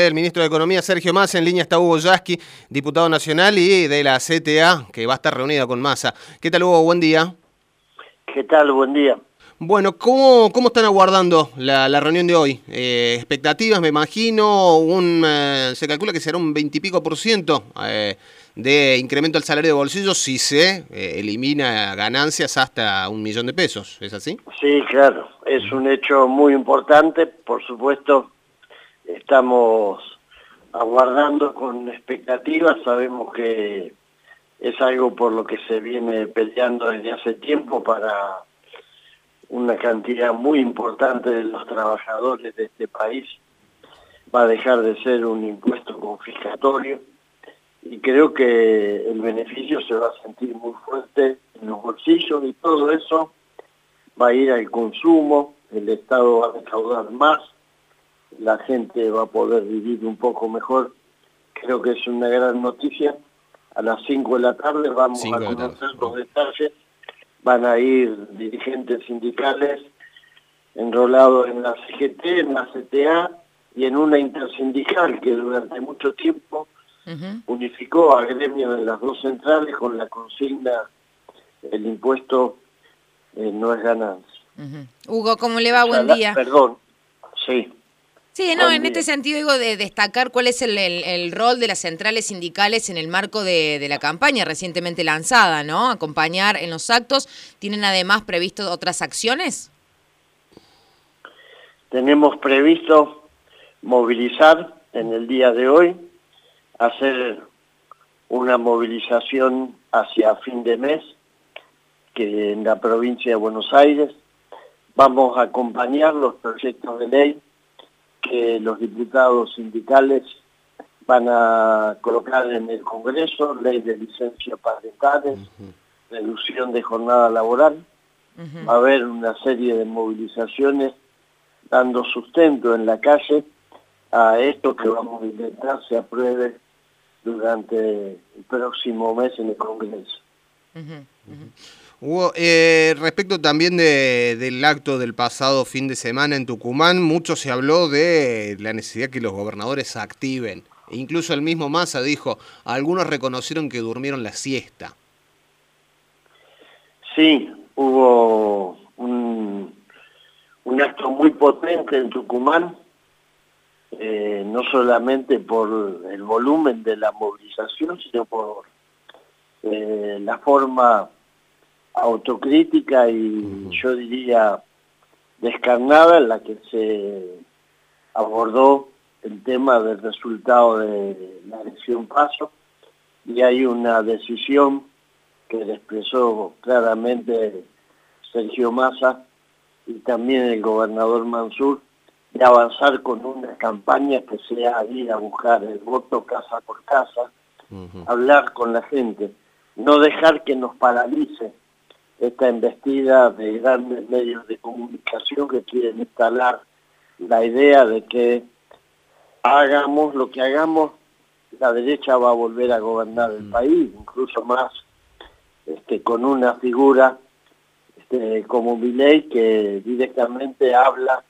del ministro de Economía, Sergio Massa. En línea está Hugo Yasky, diputado nacional y de la CTA, que va a estar reunida con Massa. ¿Qué tal, Hugo? Buen día. ¿Qué tal? Buen día. Bueno, ¿cómo están aguardando la reunión de hoy? Expectativas, me imagino, se calcula que será un 20 y pico % de incremento al salario de bolsillo si se elimina ganancias hasta 1 millón de pesos, ¿es así? Sí, claro, es un hecho muy importante, por supuesto, estamos aguardando con expectativas, sabemos que es algo por lo que se viene peleando desde hace tiempo para una cantidad muy importante de los trabajadores de este país. Va a dejar de ser un impuesto confiscatorio y creo que el beneficio se va a sentir muy fuerte en los bolsillos y todo eso va a ir al consumo, el Estado va a recaudar más, la gente va a poder vivir un poco mejor. Creo que es una gran noticia. A las 5 de la tarde vamos a conocer los detalles. Van a ir dirigentes sindicales enrolados en la CGT, en la CTA y en una intersindical que durante mucho tiempo unificó a gremios de las dos centrales con la consigna: el impuesto no es ganancia. Hugo, ¿cómo le va? Buen día. Perdón, sí. Sí, no, en este sentido digo de destacar cuál es el rol de las centrales sindicales en el marco de la campaña recientemente lanzada, ¿no? Acompañar en los actos. ¿Tienen además previsto otras acciones? Tenemos previsto movilizar en el día de hoy, hacer una movilización hacia fin de mes, que en la provincia de Buenos Aires vamos a acompañar los proyectos de ley que los diputados sindicales van a colocar en el Congreso: ley de licencias parentales, reducción de jornada laboral. Va a haber una serie de movilizaciones dando sustento en la calle a esto que vamos a intentar se apruebe durante el próximo mes en el Congreso. Hugo, respecto también del acto del pasado fin de semana en Tucumán, mucho se habló de la necesidad que los gobernadores se activen. E incluso el mismo Massa dijo, algunos reconocieron que durmieron la siesta. Sí, hubo un acto muy potente en Tucumán, no solamente por el volumen de la movilización, sino por la forma autocrítica y yo diría descarnada en la que se abordó el tema del resultado de la elección PASO, y hay una decisión que le expresó claramente Sergio Massa y también el gobernador Mansur, de avanzar con una campaña que sea ir a buscar el voto casa por casa, hablar con la gente, no dejar que nos paralice esta embestida de grandes medios de comunicación que quieren instalar la idea de que hagamos lo que hagamos, la derecha va a volver a gobernar el país, incluso más con una figura como Milei, que directamente habla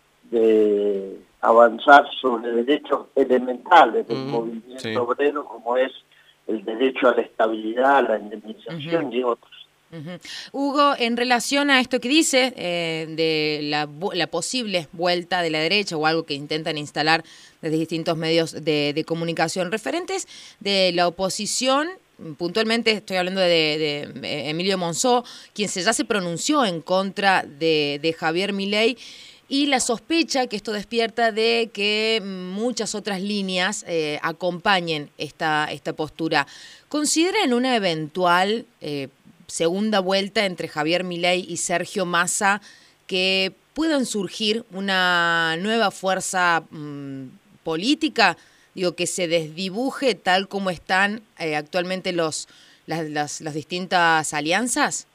de avanzar sobre derechos elementales del movimiento obrero, como es el derecho a la estabilidad, a la indemnización y otros. Hugo, en relación a esto que dice de la posible vuelta de la derecha o algo que intentan instalar desde distintos medios de comunicación referentes de la oposición, puntualmente estoy hablando de Emilio Monzó, quien ya se pronunció en contra de Javier Milei, y la sospecha que esto despierta de que muchas otras líneas acompañen esta postura. ¿Consideran una eventual segunda vuelta entre Javier Milei y Sergio Massa que puedan surgir una nueva fuerza política? Digo, que se desdibuje tal como están actualmente las distintas alianzas.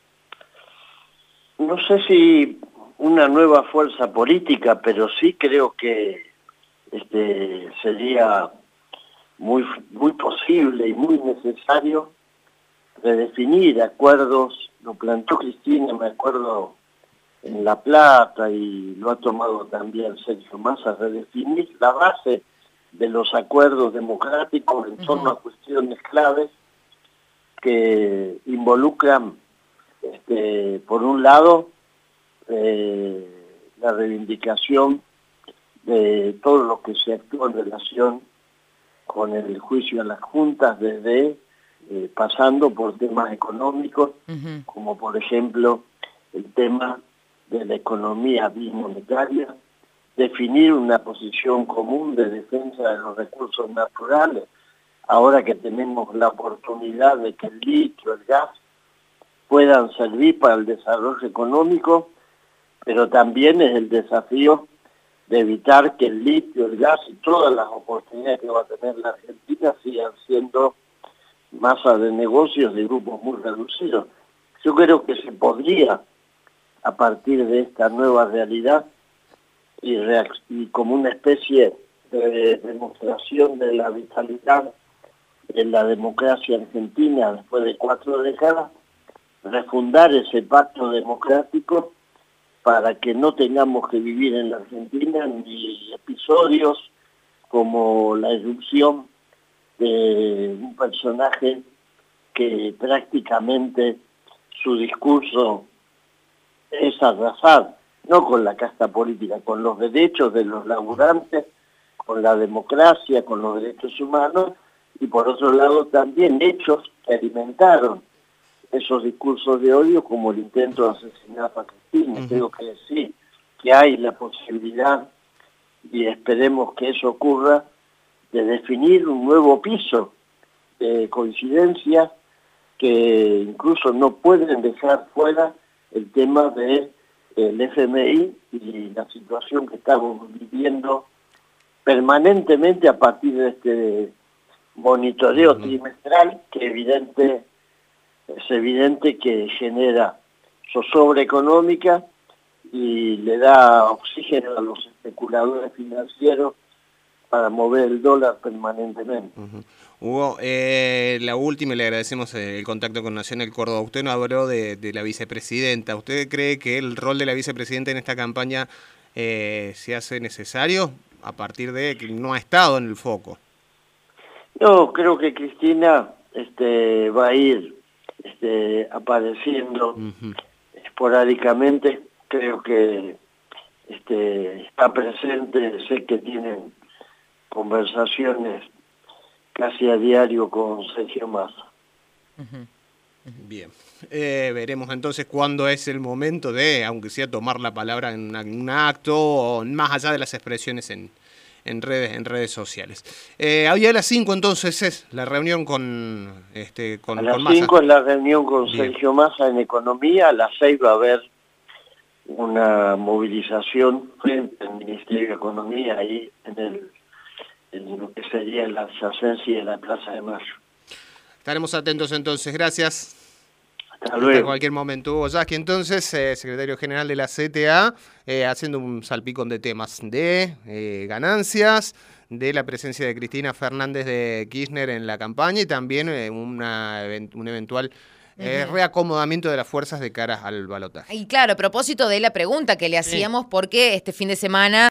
No sé si una nueva fuerza política, pero sí creo que sería muy posible y muy necesario redefinir acuerdos. Lo planteó Cristina, me acuerdo, en La Plata, y lo ha tomado también Sergio Massa, redefinir la base de los acuerdos democráticos en torno a cuestiones claves que involucran, por un lado, la reivindicación de todo lo que se actúa en relación con el juicio a las juntas, desde pasando por temas económicos, como por ejemplo el tema de la economía bimonetaria, definir una posición común de defensa de los recursos naturales, ahora que tenemos la oportunidad de que el litio, el gas, puedan servir para el desarrollo económico, pero también es el desafío de evitar que el litio, el gas y todas las oportunidades que va a tener la Argentina sigan siendo masa de negocios de grupos muy reducidos. Yo creo que se podría, a partir de esta nueva realidad, y como una especie de demostración de la vitalidad de la democracia argentina después de 4 décadas, refundar ese pacto democrático para que no tengamos que vivir en la Argentina ni episodios como la irrupción de un personaje que prácticamente su discurso es arrasar, no con la casta política, con los derechos de los laburantes, con la democracia, con los derechos humanos, y por otro lado también hechos que alimentaron esos discursos de odio, como el intento de asesinato a Cristina. Creo que sí, que hay la posibilidad, y esperemos que eso ocurra, de definir un nuevo piso de coincidencias que incluso no pueden dejar fuera el tema del FMI y la situación que estamos viviendo permanentemente a partir de este monitoreo trimestral que es evidente que genera zozobra económica y le da oxígeno a los especuladores financieros para mover el dólar permanentemente. Hugo, la última, le agradecemos el contacto con Nacional Córdoba. Usted nos habló de la vicepresidenta. ¿Usted cree que el rol de la vicepresidenta en esta campaña se hace necesario a partir de que no ha estado en el foco? No, creo que Cristina va a ir apareciendo esporádicamente. Creo que está presente, sé que tienen conversaciones casi a diario con Sergio Massa. Bien, veremos entonces cuándo es el momento de, aunque sea tomar la palabra en un acto, o más allá de las expresiones en redes sociales. Hoy a las 5 entonces es la reunión con Massa. A las 5 es la reunión con Sergio Massa en Economía, a las 6 va a haber una movilización frente al Ministerio de Economía ahí en lo que sería la adyacencia de la Plaza de Mayo. Estaremos atentos entonces, gracias. Hasta luego. En cualquier momento. Hugo Yasky, entonces, secretario general de la CTA, haciendo un salpicón de temas de ganancias, de la presencia de Cristina Fernández de Kirchner en la campaña y también un eventual reacomodamiento de las fuerzas de cara al balotaje. Y claro, a propósito de la pregunta que le hacíamos, porque este fin de semana